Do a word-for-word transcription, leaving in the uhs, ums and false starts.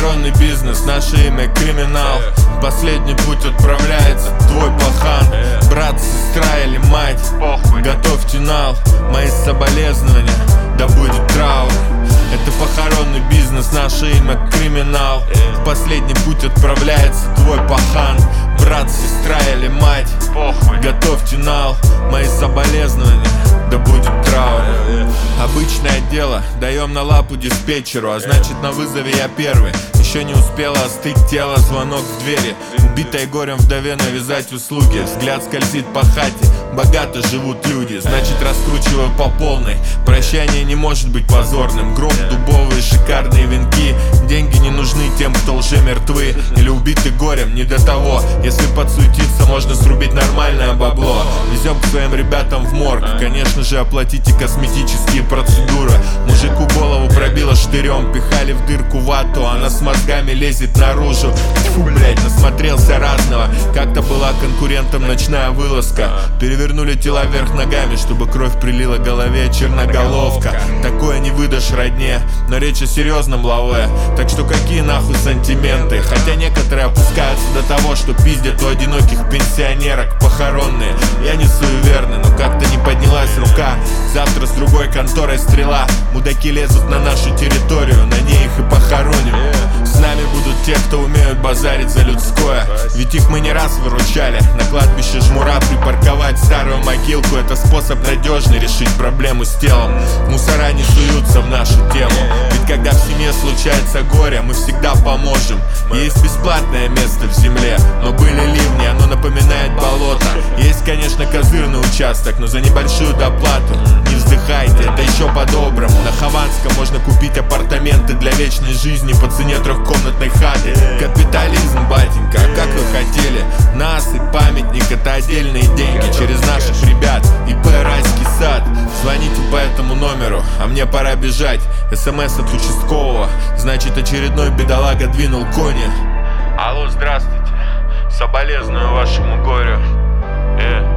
похоронный бизнес, наше имя криминал. В последний путь отправляется твой пахан. Брат, сестра или мать, готовьте нал. Мои соболезнования, да будет траур. Это похоронный бизнес, наше имя криминал. В последний путь отправляется твой пахан. Брат, сестра или мать, готовьте нал. Мои соболезнования, да будет траур. Обычное дело, даем на лапу диспетчеру, а значит на вызове я первый. Еще не успело остыть тело, звонок в двери. Убитой горем вдове навязать услуги. Взгляд скользит по хате, богато живут люди. Значит раскручиваю по полной. Прощание не может быть позорным. Гроб, дубовые шикарные венки. Деньги не нужны тем, кто уже мертвы или убиты горем, не до того. Если подсуетиться, можно срубить нормальное бабло. Везем к своим ребятам в морг. Конечно же оплатите косметические процедуры. Мужику голову пробило штырем. Пихали в дырку вату, она с мозгами лезет наружу. Фу, блять, насмотрелся разного. Как-то была конкурентом ночная вылазка. Перевернули тела вверх ногами, чтобы кровь прилила голове черноголовка. Такое не выдашь родне, но речь о серьезном лаве. Так что какие нахуй сантименты. Хотя некоторые опускаются до того, что пиздят у одиноких пенсионерок похоронные. Я не суеверный, но как-то не поднялась рука. Завтра с другой конторой стрела. Мудаки лезут на нашу территорию, на ней их и похороним. С нами будут те, кто умеют базарить за людское. Ведь их мы не раз выручали. На кладбище жмура припарковать старую могилку. Это способ надежный решить проблему с телом. Мусора не суются в нашу тему. Ведь когда в семье случается горе, мы всегда поможем. Есть бесплатное место в земле, но были ливни, оно напоминает болото. Есть, конечно, козырный участок, но за небольшую доплату. Не вздыхайте, это еще по-доброму. На Хованском можно купить апартаменты для вечной жизни по цене трехкомнатной хаты. Капитализм, батенька, а как вы хотели? Нас и памятник — это отдельные деньги через наших ребят. ИП «Райский сад». Звоните по этому номеру, а мне пора бежать. СМС от участкового, значит очередной бедолага двинул кони. Алло, здравствуйте, соболезную вашему горю. Э